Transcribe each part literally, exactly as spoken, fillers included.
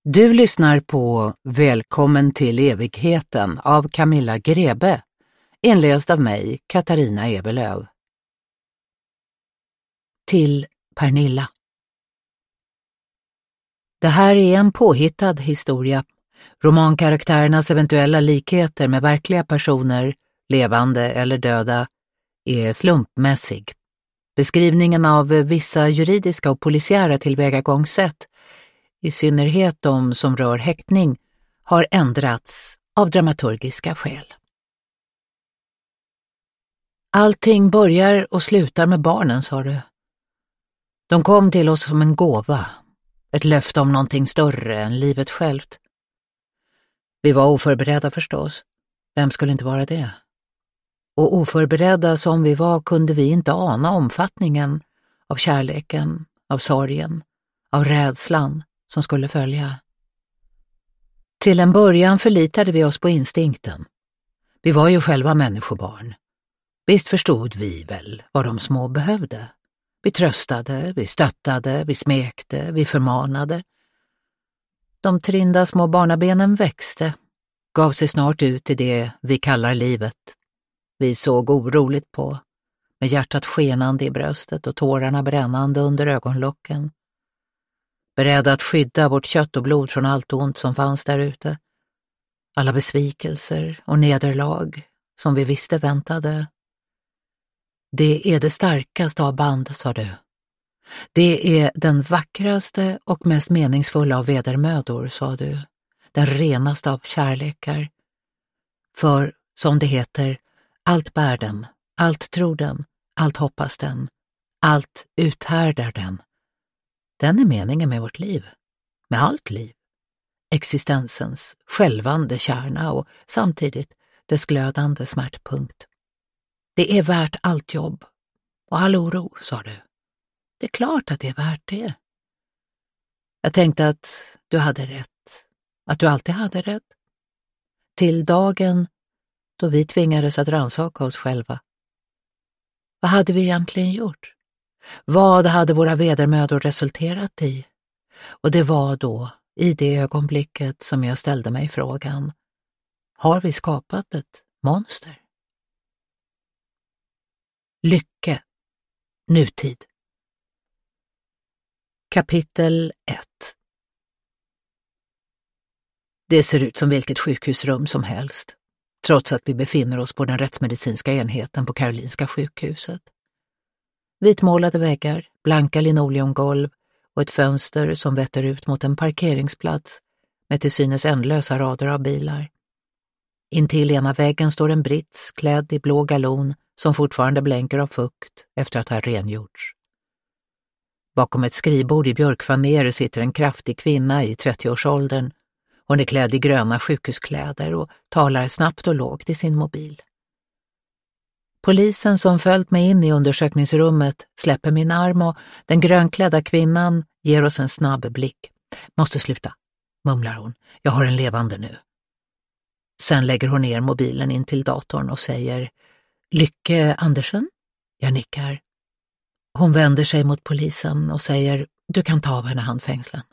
Du lyssnar på Välkommen till evigheten av Camilla Grebe, inläst av mig, Katarina Ebelöv. Till Pernilla. Det här är en påhittad historia. Romankaraktärernas eventuella likheter med verkliga personer, levande eller döda, är slumpmässig. Beskrivningen av vissa juridiska och polisiära tillvägagångssätt, i synnerhet de som rör häktning, har ändrats av dramaturgiska skäl. Allting börjar och slutar med barnen, sa du. De kom till oss som en gåva, ett löfte om någonting större än livet självt. Vi var oförberedda förstås. Vem skulle inte vara det? Och oförberedda som vi var kunde vi inte ana omfattningen av kärleken, av sorgen, av rädslan som skulle följa. Till en början förlitade vi oss på instinkten. Vi var ju själva människobarn. Visst förstod vi väl vad de små behövde. Vi tröstade, vi stöttade, vi smekte, vi förmanade. De trinda små barnabenen växte, gav sig snart ut i det vi kallar livet. Vi såg oroligt på, med hjärtat skenande i bröstet och tårarna brännande under ögonlocken. Beredda att skydda vårt kött och blod från allt ont som fanns där ute. Alla besvikelser och nederlag som vi visste väntade. Det är det starkaste av band, sa du. Det är den vackraste och mest meningsfulla av vedermödor, sa du. Den renaste av kärlekar. För, som det heter, allt bär den, allt tror den, allt hoppas den, allt uthärdar den. Den är meningen med vårt liv, med allt liv. Existensens självande kärna och samtidigt dess glödande smärtpunkt. Det är värt allt jobb och all oro, sa du. Det är klart att det är värt det. Jag tänkte att du hade rätt, att du alltid hade rätt. Till dagen då vi tvingades att rannsaka oss själva. Vad hade vi egentligen gjort? Vad hade våra vedermödor resulterat i? Och det var då, i det ögonblicket, som jag ställde mig frågan: har vi skapat ett monster? Lycke. Nutid. Kapitel ett. Det ser ut som vilket sjukhusrum som helst, trots att vi befinner oss på den rättsmedicinska enheten på Karolinska sjukhuset. Vitmålade väggar, blanka linoleumgolv och ett fönster som vetter ut mot en parkeringsplats med till synes ändlösa rader av bilar. Intill ena väggen står en brits klädd i blå galon som fortfarande blänker av fukt efter att ha rengjorts. Bakom ett skrivbord i björkfaner sitter en kraftig kvinna i trettioårsåldern. Hon är klädd i gröna sjukhuskläder och talar snabbt och lågt i sin mobil. Polisen som följt mig in i undersökningsrummet släpper min arm och den grönklädda kvinnan ger oss en snabb blick. Måste sluta, mumlar hon. Jag har en levande nu. Sen lägger hon ner mobilen in till datorn och säger: Lycke Andersen? Jag nickar. Hon vänder sig mot polisen och säger: du kan ta av henne handfängslen.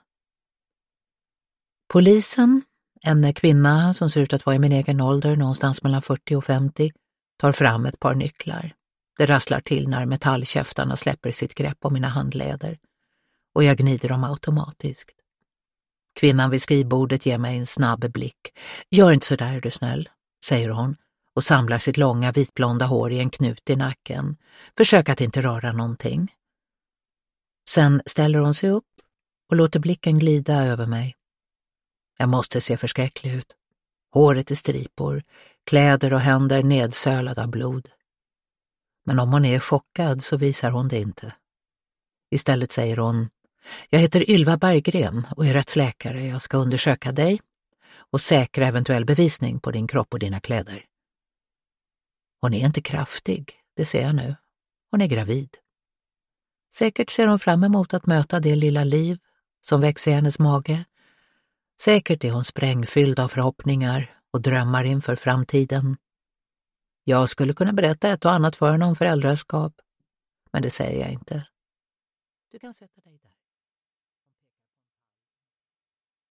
Polisen, en kvinna som ser ut att vara i min egen ålder, någonstans mellan fyrtio och femtio, tar fram ett par nycklar. Det rasslar till när metallkäftarna släpper sitt grepp om mina handleder och jag gnider dem automatiskt. Kvinnan vid skrivbordet ger mig en snabb blick. Gör inte så där, är du snäll, säger hon och samlar sitt långa vitblonda hår i en knut i nacken. Försök att inte röra någonting. Sen ställer hon sig upp och låter blicken glida över mig. Jag måste se förskräcklig ut. Håret i stripor, kläder och händer nedsölade av blod. Men om hon är chockad så visar hon det inte. Istället säger hon: jag heter Ylva Berggren och är rättsläkare. Jag ska undersöka dig och säkra eventuell bevisning på din kropp och dina kläder. Hon är inte kraftig, det ser jag nu. Hon är gravid. Säkert ser hon fram emot att möta det lilla liv som växer i hennes mage. Säkert är hon sprängfylld av förhoppningar och drömmar inför framtiden. Jag skulle kunna berätta ett och annat för henne om föräldraskap, men det säger jag inte. Du kan sätta dig där.